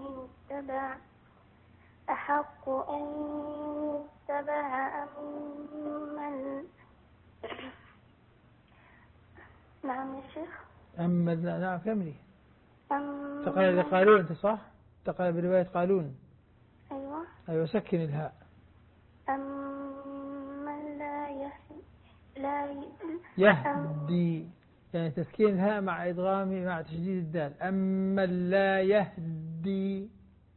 يتبع أمن نعم يا شيخ نعم كملي تقرأ لقالون أنت صح؟ تقرأ برواية قالون. أيوة سكن الهاء. أمن لا يهدي يعني تسكين الهاء مع إدغام مع تشديد الدال. أمن لا يهدي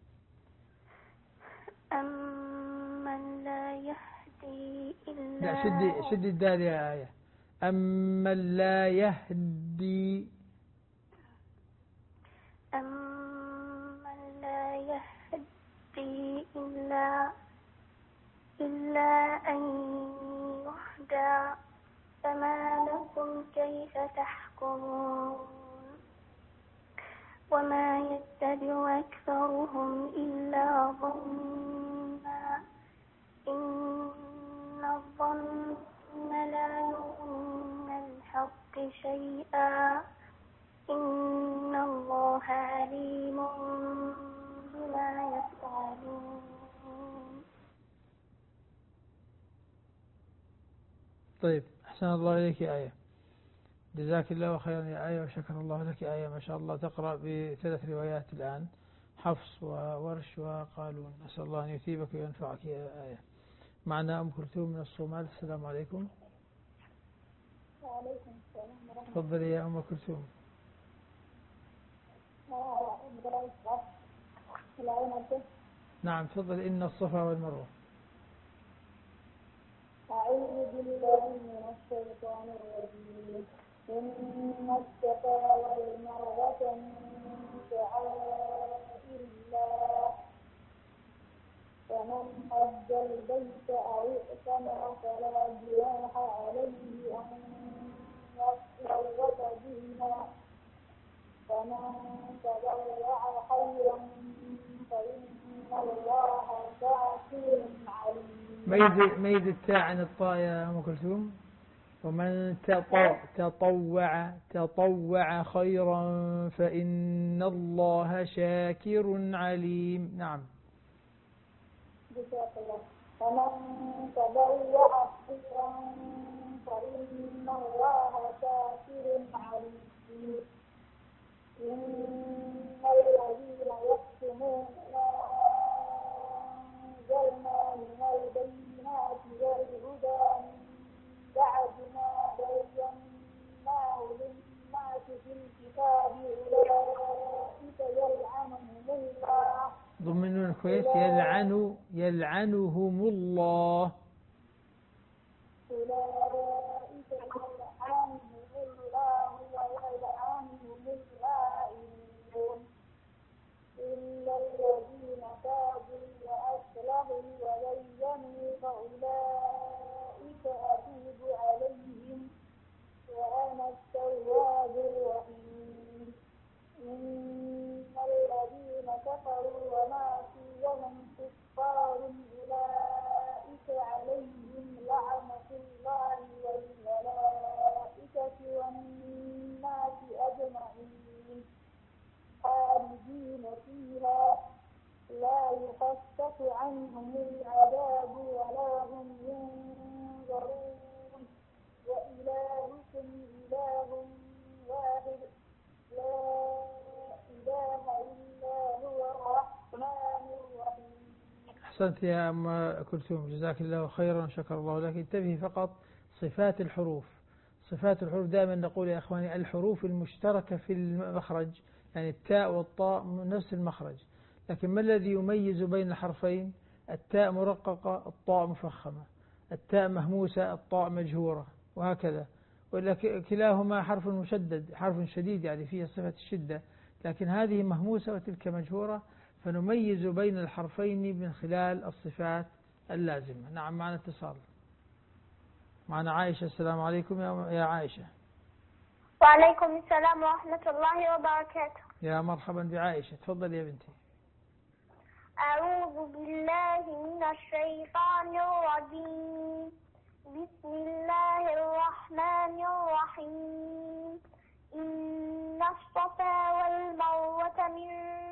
إلا لا شد الدال يا آية. أمن لا يهدي إلا أن يهدى فما لكم كيف تحكمون وما يتبع أكثرهم إلا ظنا إن الظن لا يغني من الحق شيئا إن الله عليم بما يفعلون. طيب أحسن الله إليك آية. جزاك الله خيرا يا آية وشكر الله لك آية. ما شاء الله تقرأ بثلاث روايات الآن حفص وورش وقالون. أسأل الله أن يثيبك وينفعك يا آية. معنا أم كلثوم من الصومال. السلام عليكم. وعليكم السلام ورحمة الله. تفضلي يا أم كلثوم. نعم تفضل. إن الصفا والمروة. أعوذ بالله من الشيطان الرجيم. إن الصفا والمروة من شعائر الله فمن حج البيت أو اعتمر فلا جناح عليه أن يطوف بهما فمن تطوع خيرا فإن الله شاكر عليم. ميز التاء عن الطاء يا أم كلثوم. ومن تطوع خيرا فإن الله شاكر عليم. نعم. فمن تطوع خيرا فإن الله شاكر عليم. إن الذين يكتمون ما أنزلنا من البينات والهدى من بعد ما بيناه للناس في الكتاب أولئك يلعنهم الله. ضمنون كويس. يلعنهم الله. أولئك يلعنهم الله ويلعنهم اللائمون إلا الذين تابوا وأصلحوا وبينوا فأولئك أتوب عليهم وأنا التواب الرحيم. إن الذين كفروا وماتوا وهم كفار أولئك عليهم لعنة الله والملائكة والناس أجمعين خالدين فيها لا يخفف عنهم العذاب ولا هم ينظرون. وإلهكم إله واحد لا إله إلا هو الرحمن الرحيم. أحسنت يا أم كلثوم جزاك الله خيرا وشكر الله لك. انتبهي فقط صفات الحروف. صفات الحروف دائما نقول يا أخواني الحروف المشتركة في المخرج يعني التاء والطاء نفس المخرج، لكن ما الذي يميز بين الحرفين؟ التاء مرققة، الطاء مفخمة، التاء مهموسة، الطاء مجهورة، وهكذا. كلاهما حرف مشدد، حرف شديد يعني فيه صفة الشدة، لكن هذه مهموسة وتلك مجهورة، فنميز بين الحرفين من خلال الصفات اللازمة. نعم، معنا اتصال، معنا عائشة. السلام عليكم يا عائشة. وعليكم السلام ورحمة الله وبركاته. يا مرحبا بعائشة، تفضل يا بنتي. أعوذ بالله من الشيطان الرجيم. بسم الله الرحمن الرحيم. إن الصفا والمروة من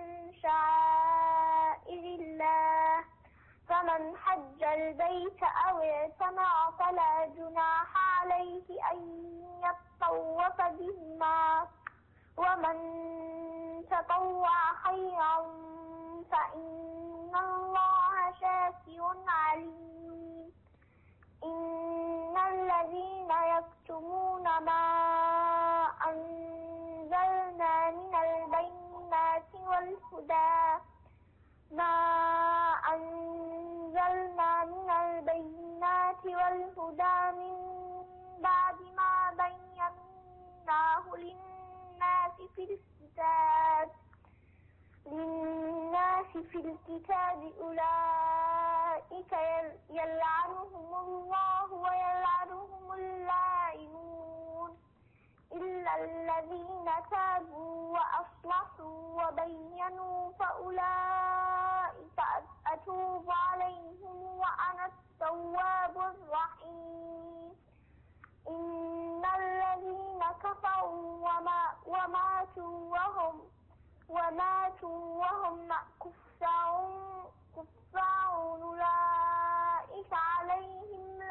شعائر الله، فمن حج البيت أو اعتمر فلا جناح عليه أن يطوف بهما، ومن تطوع خيرا فإن الله شاكر عليم. إن الذين يكتمون ما أنزلنا من البينات والهدى من بعد ما بيناه للناس في الكتاب أولئك يلعنهم الله ويلعنهم اللاعنون، إلا الذين تابوا وأصلحوا وبينوا فأولئك أتوب عليهم وأنا التواب الرحيم. إن الذين كفروا وماتوا وهم كفار أولئك عليهم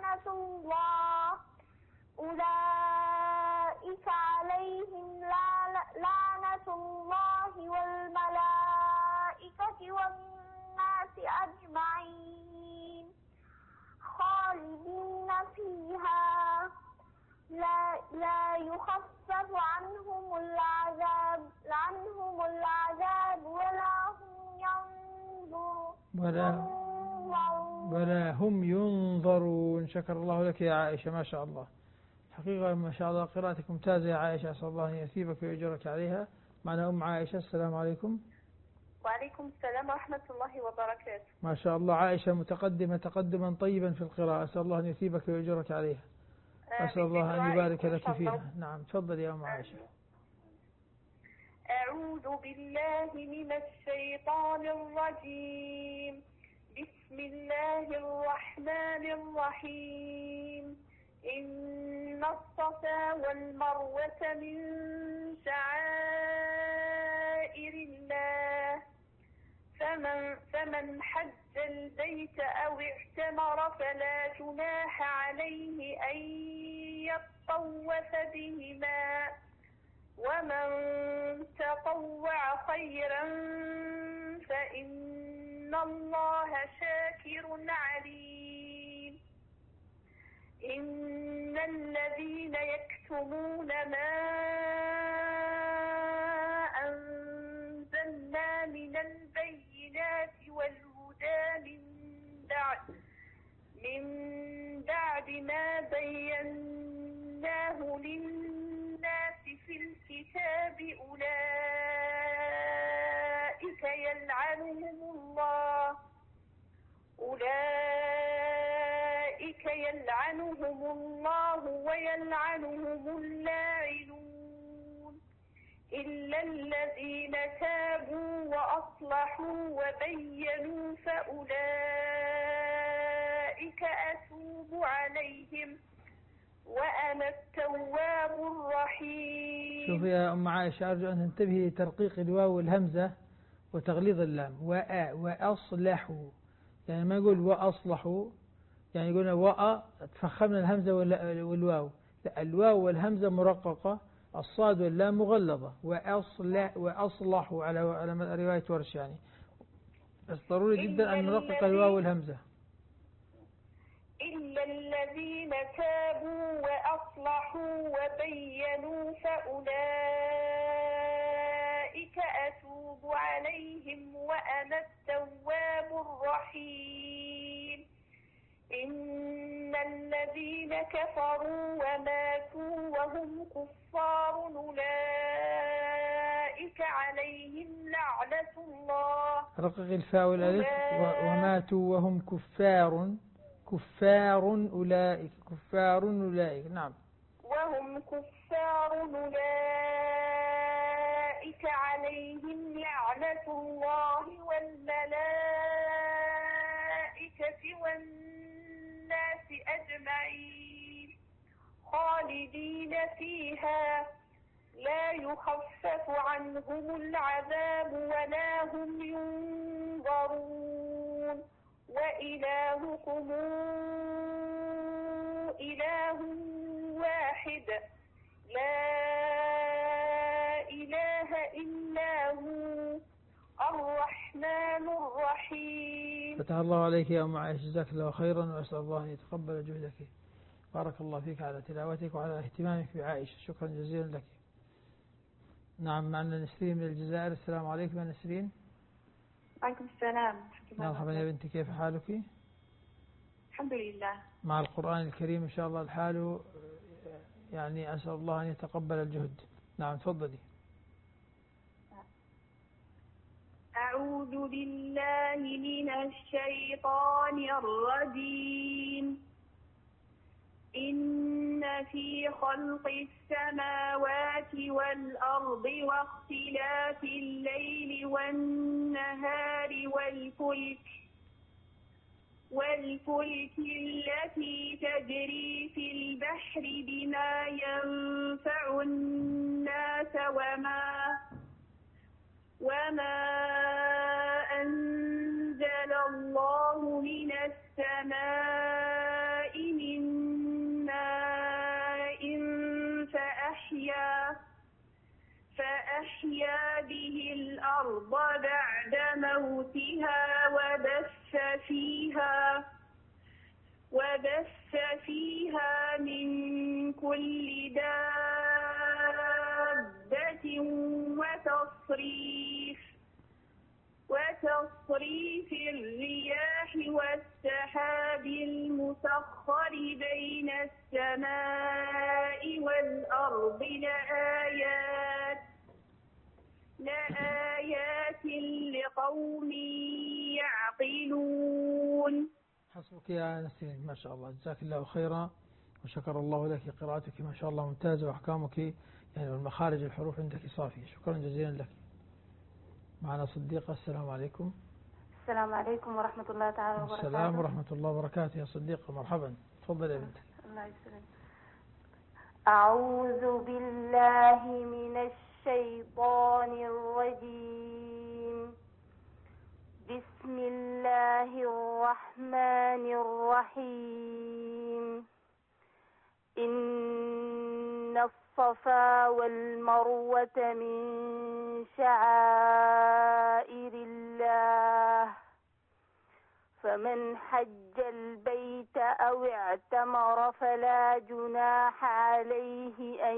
لعنة الله والملائكة والناس أجمعين خالدين فيها لا يخفف عنهم العذاب ولا هم ينظرون. شكر الله لك يا عائشة، ما شاء الله، حقيقة ما شاء الله قراءتك ممتازة يا عائشة، أسأل الله أن يثيبك ويجرك عليها. معنا أم عائشة. السلام عليكم. وعليكم السلام ورحمة الله وبركاته. ما شاء الله، عائشة متقدمة تقدما طيبا في القراءة، أسأل الله أن يثيبك ويجرك عليها، أسأل الله أن يبارك لك فيها. نعم، تفضل يا أم عائشة. أعوذ بالله من الشيطان الرجيم. بسم الله الرحمن الرحيم. إن الصفا والمروة من شعائر الله، فمن حج البيت أو اعتمر فلا جناح عليه أن يطوف بهما، ومن تطوع خيرا فإن الله شاكر عليم. إن الذين يكتمون ما أنزلنا من البينات والهدى من بعد ما بيناه للناس في الكتاب أولئك يلعنهم الله ويلعنهم اللاعنون، إلا الذين تابوا وأصلحوا وبينوا فأولئك أتوب عليهم وأنا التواب الرحيم. شوف يا أم عائشة، أرجو أن تنتبهي لترقيق الواو والهمزة وتغليظ اللام. وأصلحوا، يعني ما يقول وأصلحوا، يعني يقولنا تفخمنا الهمزة والواو، لا، الواو والهمزة مرققة، الصاد واللام مغلظة. وأصلحوا على رواية ورش، يعني بس ضروري جدا أن نرقق الواو والهمزة. إلا الذين تابوا وأصلحوا وبينوا فأولئك أتوب عليهم وأنا التواب الرحيم. إن الذين كفروا وماتوا وهم كفار أولئك عليهم لعنة الله. رقق الفاء والألف. وماتوا وهم كفار أولئك. نعم. وهم كفار أولئك عليهم لعنة الله والملائكة والناس أجمعين خالدين فيها لا يخفف عنهم العذاب ولا هم ينظرون. وإلهكم إله واحد لا إله إلا هو الرحمن الرحيم. فتح الله عليك يا أم عائشة، جزاك الله خيرا، وأسأل الله أن يتقبل جهدك. بارك الله فيك على تلاوتك وعلى اهتمامك بعائشة، شكرا جزيلا لك. نعم، معنا نسرين من الجزائر. السلام عليكم يا نسرين. وعليكم السلام. مرحبا يا بنتي، كيف حالك؟ الحمد لله. مع القرآن الكريم إن شاء الله الحال، يعني أسأل الله أن يتقبل الجهد. نعم تفضلي. أعوذ بالله من الشيطان الرجيم. إن في خلق السماوات والأرض واختلاف الليل والنهار والفلك التي تجري في البحر بما ينفع الناس وما أنزل الله من السماء من ماء فأحيا به الأرض بعد موتها وبث فيها من كل دابة وتصريف الرياح والسحاب المسخر بين السماء والأرض لآيات لقوم يعقلون. حسبك يا نسرين، ما شاء الله، جزاك الله خيرا وشكر الله لك. قراءتك ما شاء الله ممتازة، وأحكامك يعني والمخارج الحروف عندك صافية، شكرا جزيلا لك. معنا صديقة. السلام عليكم. السلام عليكم ورحمة الله تعالى وبركاته. السلام ورحمة الله وبركاته يا صديقة، مرحبا، تفضل يا بنتي. الله يسلمك. أعوذ بالله من الشيطان الرجيم. بسم الله الرحمن الرحيم. إن الصفا والمروة من شعائر الله، فمن حج البيت أو اعتمر فلا جناح عليه أن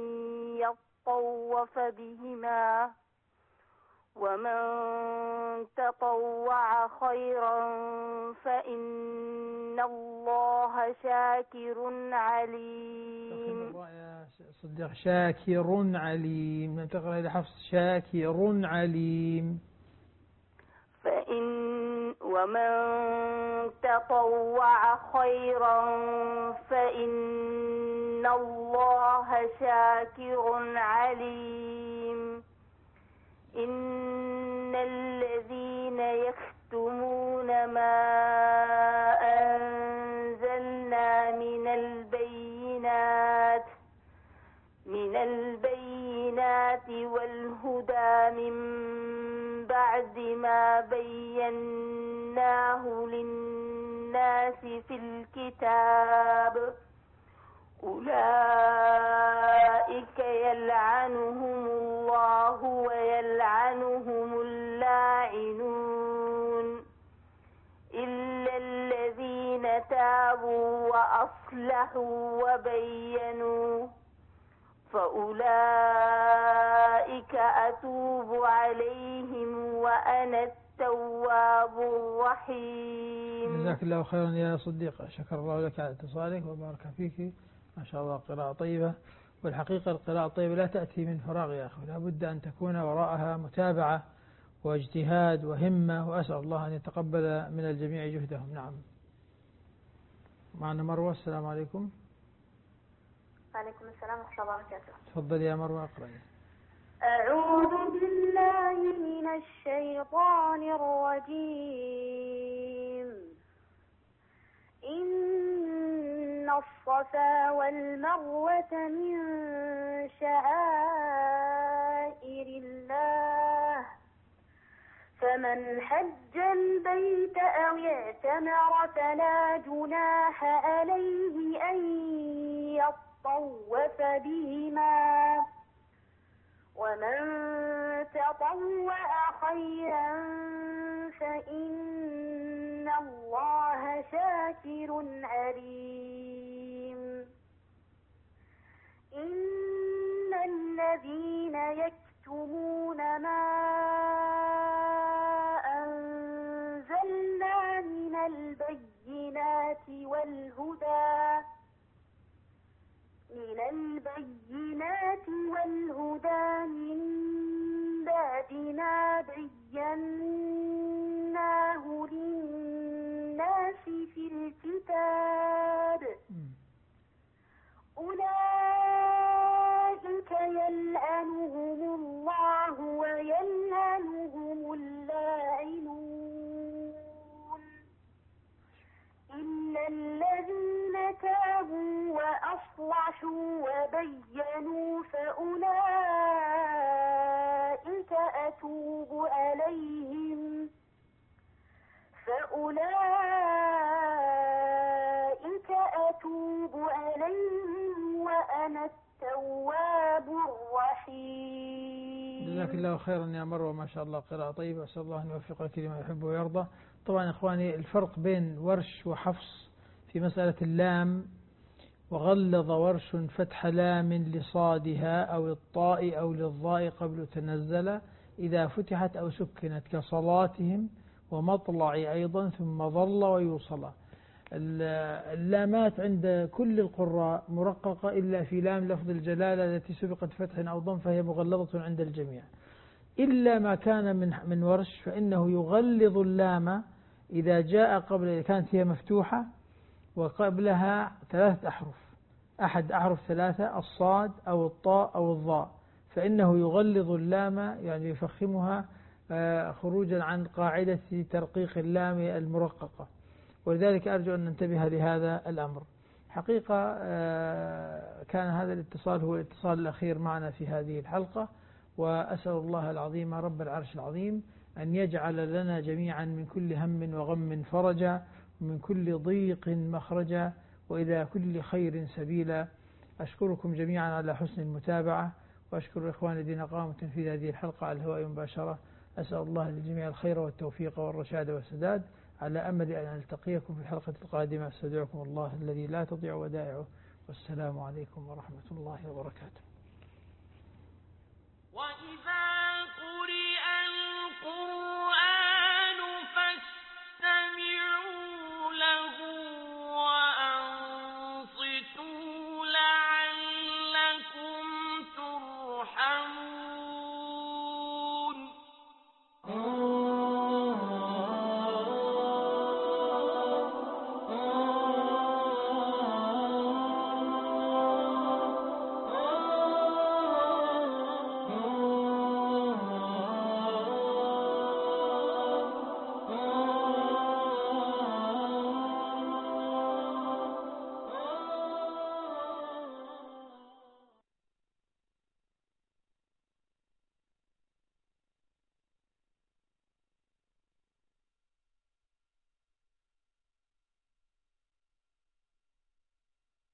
يطوف بهما، ومن تطوع خيرا فإن الله شاكر عليم. يا صديق، شاكر عليم. ننتقل إلى حفص. شاكر عليم. ومن تطوع خيرا فإن الله شاكر عليم. إن الذين يكتمون ما أنزلنا من البينات والهدى من بعد ما بيناه للناس في الكتاب، أولئك يلعنهم الله ويلعنهم اللاعنون، إلا الذين تابوا وأصلحوا وبينوا فأولئك أتوب عليهم وأنا التواب الرحيم. جزاك الله خيرا يا صديقة، شكر الله لك على اتصالك وبارك فيك، ما شاء الله قراءة طيبة. والحقيقة القراءة الطيبة لا تأتي من فراغ يا أخي، لا بد أن تكون وراءها متابعة واجتهاد وهمة، وأسأل الله أن يتقبل من الجميع جهدهم. نعم، معنا مروة. السلام عليكم. وعليكم السلام ورحمة الله وبركاته. تفضل يا مروة، اقرأي. أعوذ بالله من الشيطان الرجيم. إن الصفا والمروة من شعائر الله، فمن حج البيت أو اعتمر فلا جناح عليه أن يطوف بهما، ومن تطوع خيرا فإن الله شاكر عليم. إن الذين يكتمون ما أنزلنا من البينات والهدى من بعد ما بيناه للناس في الكتاب، أولئك يلعنهم الله ويلعنهم اللاعنون، إلا الذين تابوا وأصلحوا وبينوا فأولئك أتوب عليهم وأنا التواب الرحيم. جزاك الله خيرا يا مروة، ما شاء الله قراءة طيبة، أسأل الله أن يوفقك لما يحب ويرضى. طبعا إخواني، الفرق بين ورش وحفص في مسألة اللام، وغلظ ورش فتح لام لصادها أو الطاء أو للضاء قبل تنزل إذا فتحت أو سكنت، كصلاتهم ومطلع أيضا ثم ظل ويوصل. اللامات عند كل القراء مرققة إلا في لام لفظ الجلالة التي سبقت فتح أو ضم، فهي مغلظة عند الجميع، إلا ما كان من ورش فإنه يغلظ اللام إذا جاء قبل، كانت هي مفتوحة وقبلها 3 أحرف، أحد أحرف 3، الصاد أو الطاء أو الضاء، فإنه يغلظ اللام، يعني يفخمها خروجا عن قاعدة ترقيق اللام المرققة. ولذلك أرجو أن ننتبه لهذا الأمر. حقيقة كان هذا الاتصال هو الاتصال الأخير معنا في هذه الحلقة، وأسأل الله العظيم رب العرش العظيم أن يجعل لنا جميعا من كل هم وغم فرجا، ومن كل ضيق مخرجا، وإلى كل خير سبيلا. أشكركم جميعا على حسن المتابعة، وأشكر إخواني الذين قاموا بتنفيذ هذه الحلقة على الهواء مباشرة. أسأل الله للجميع الخير والتوفيق والرشاد والسداد، على أمل أن ألتقيكم في الحلقة القادمة. استودعكم الله الذي لا تضيع ودائعه، والسلام عليكم ورحمة الله وبركاته. وإذا قرئ القرآن